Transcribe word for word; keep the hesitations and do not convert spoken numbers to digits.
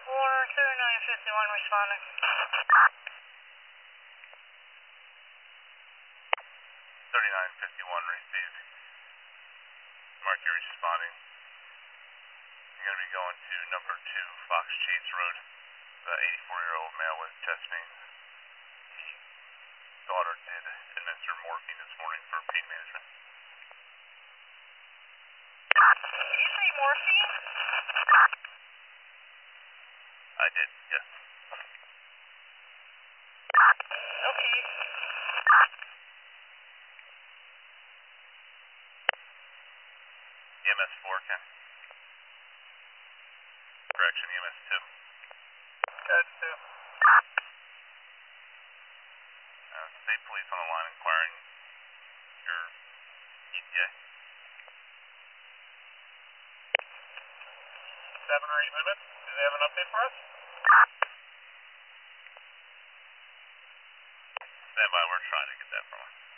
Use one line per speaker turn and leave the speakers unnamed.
Warner thirty-nine fifty-one responding.
thirty-nine fifty-one received. Mercury responding. You're going to be going to number two Fox Chase Road. The eighty-four-year-old male with chest pain. His daughter did administer morphine this morning for pain management.
Did you say morphine?
I did, yes.
Okay.
E M S four, Ken. Correction, E M S two.
That's two.
Uh, state police on the line inquiring your E T A.
Seven or eight minutes. Do they have an update for us?
Stand by, we're trying to get that from us.